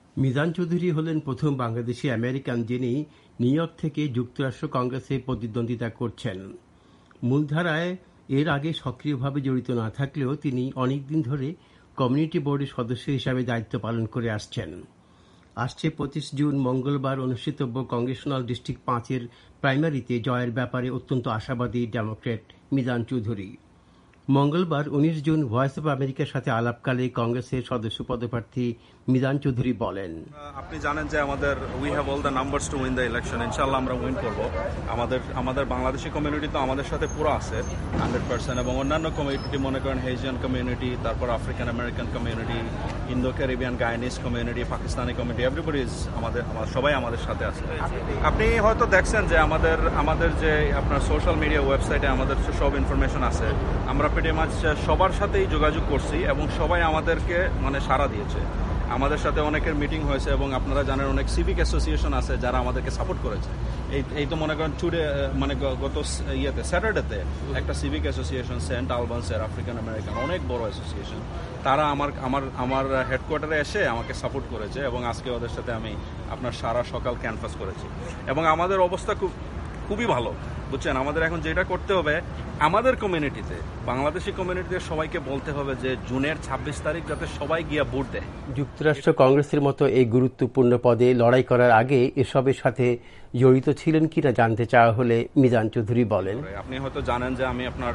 মিজান চৌধুরী হলেন প্রথম বাংলাদেশি আমেরিকান যিনি নিউ ইয়র্ক থেকে যুক্তরাষ্ট্র কংগ্রেসে প্রতিদ্বন্দ্বিতা করছেন। মূলধারায় এর আগে সক্রিয়ভাবে জড়িত না থাকলেও তিনি অনেকদিন ধরে কমিউনিটি বোর্ডের সদস্য হিসাবে দায়িত্ব পালন করে আসছেন। আসছে 25 জুন মঙ্গলবার অনুষ্ঠিতব্য কংগ্রেশনাল ডিস্ট্রিক্ট 5-এর প্রাইমারিতে জয়ের ব্যাপারে অত্যন্ত আশাবাদী ডেমোক্র্যাট মিজান চৌধুরী। মঙ্গলবার 19 জুন ভয়েস অব আমেরিকার সাথে আলাপকালে কংগ্রেসের সদস্য পদপ্রার্থী মিজান চৌধুরী বলেন, আপনি জানেন যে we have all the numbers to win the election. ইনশাআল্লাহ আমরা উইন করব। আমাদের বাংলাদেশি কমিউনিটি তো আমাদের সাথে পুরো আছে 100%, এবং অন্যান্য কমিউনিটি মনে করেন হেজিয়ান কমিউনিটি, তারপর African American community, Indo Caribbean Guyanese community, Pakistani community, everybody is সবাই আমাদের সাথে আছে। আপনি হয়তো দেখছেন যে আমাদের যে আপনার সোশ্যাল মিডিয়া ওয়েবসাইটে আমাদের সব ইনফরমেশন আছে। আমরা প্রিটি মাচ সবার সাথেই যোগাযোগ করছি এবং সবাই আমাদেরকে সাড়া দিয়েছে। আমাদের সাথে অনেকের মিটিং হয়েছে এবং আপনারা জানেন অনেক সিভিক অ্যাসোসিয়েশন আছে যারা আমাদেরকে সাপোর্ট করেছে। এই তো মনে করেন গত স্যাটারডেতে একটা সিভিক অ্যাসোসিয়েশন সেন্ট আলবান্সের আফ্রিকান আমেরিকান অনেক বড় অ্যাসোসিয়েশন, তারা আমার হেডকোয়ার্টারে এসে আমাকে সাপোর্ট করেছে এবং আজকে ওদের সাথে আমি আপনার সারা সকাল ক্যানভাস করেছি এবং আমাদের অবস্থা খুবই ভালো, বুঝছেন। আমাদের এখন যেটা করতে হবে, আমাদের কমিউনিটিতে, বাংলাদেশি কমিউনিটিতে সবাইকে বলতে হবে যে জুনের 26 তারিখ যাতে সবাই গিয়া ভোট দেয়। যুক্তরাষ্ট্র কংগ্রেসের মতো এই গুরুত্বপূর্ণ পদে লড়াই করার আগে এসবের সাথে জড়িত ছিলেন কিনা জানতে চাওয়া হলে মিজান চৌধুরী বলেন, আপনি হয়তো জানেন যে আমি আপনার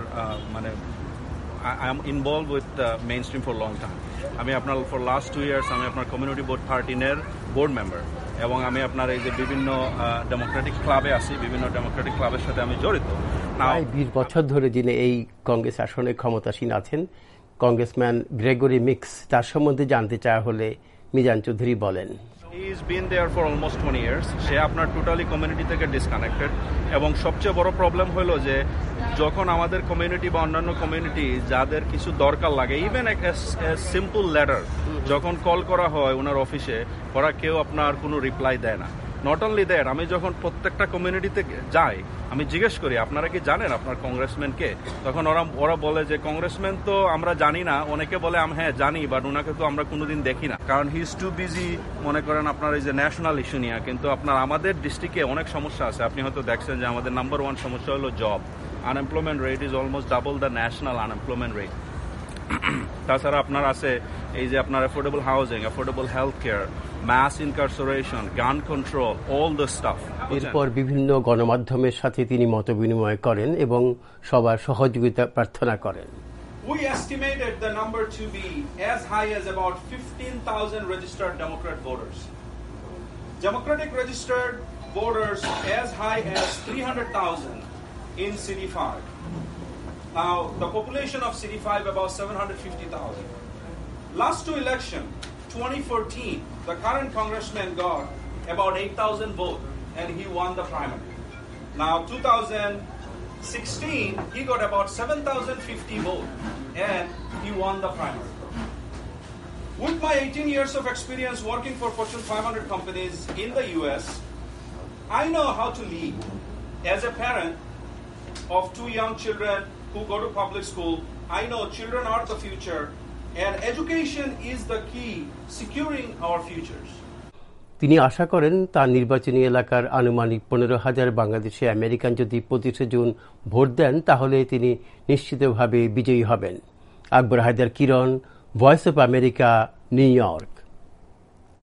I am involved with mainstream for a long time. আমি আপনার for last 2 years আমি আপনার কমিউনিটি বোর্ড 13-এর বোর্ড মেম্বার এবং আমি আপনার এই যে বিভিন্ন ডেমোক্রেটিক ক্লাবে আছি, বিভিন্ন ডেমোক্রেটিক ক্লাবের সাথে আমি জড়িত। প্রায় 20 বছর ধরে যিনি এই কংগ্রেস আসনে ক্ষমতাসীন আছেন, কংগ্রেসম্যান গ্রেগরি মিক্স, তার সম্বন্ধে জানতে চাওয়া হলে মিজান চৌধুরী বলেন, He's been there for almost 20 years. সে আপনার টোটালি কমিউনিটি থেকে ডিসকানেক্টেড এবং সবচেয়ে বড় প্রবলেম হলো যে যখন আমাদের কমিউনিটি বা অন্যান্য কমিউনিটি যাদের কিছু দরকার লাগে, ইভেন সিম্পল লেটার যখন কল করা হয় ওনার অফিসে, ওরা কেউ আপনার কোনো রিপ্লাই দেয় না। নট অনলি দ্যাট, আমি যখন প্রত্যেকটা কমিউনিটিতে যাই আমি জিজ্ঞেস করি আপনারা কি জানেন আপনার কংগ্রেসম্যানকে, তখন ওরা বলে যে কংগ্রেসম্যান তো আমরা জানি না। অনেকে বলে হ্যাঁ জানি, বাট ওনাকে তো আমরা কোনোদিন দেখি না, কারণ হি ইজ টু বিজি মনে করেন আপনার এই যে ন্যাশনাল ইস্যু নিয়ে। কিন্তু আপনার আমাদের ডিস্ট্রিক্টে অনেক সমস্যা আছে। আপনি হয়তো দেখছেন যে আমাদের নাম্বার 1 সমস্যা হলো job. Unemployment rate is almost double the national unemployment rate. তাছাড়া আপনার আছে এই যে আপনার affordable housing, affordable health care, mass incarceration, gun control, all the staff. এরপর বিভিন্ন গণমাধ্যমের সাথে তিনি মত বিনিময় করেন এবং সবার সহযোগিতা প্রার্থনা করেন। We estimated the number to be as high as about 15,000 registered Democrat voters. Democratic registered voters as high as 300,000 in City 5. Now, the population of City 5 about 750,000. Last 2 elections, 2014, the current congressman got about 8,000 votes and he won the primary. Now, 2016, he got about 7,050 votes and he won the primary. With my 18 years of experience working for Fortune 500 companies in the US, I know how to lead. As a parent of 2 young children who go to public school, I know children are the future and education is the key securing our futures. তিনি আশা করেন তার নির্বাচনী এলাকার আনুমানিক 15,000 Bangladeshi American যদি 25 June vote দেন তাহলে তিনি নিশ্চিতভাবে বিজয়ী হবেন। Akbar Haider Kiran, voice of America, New York.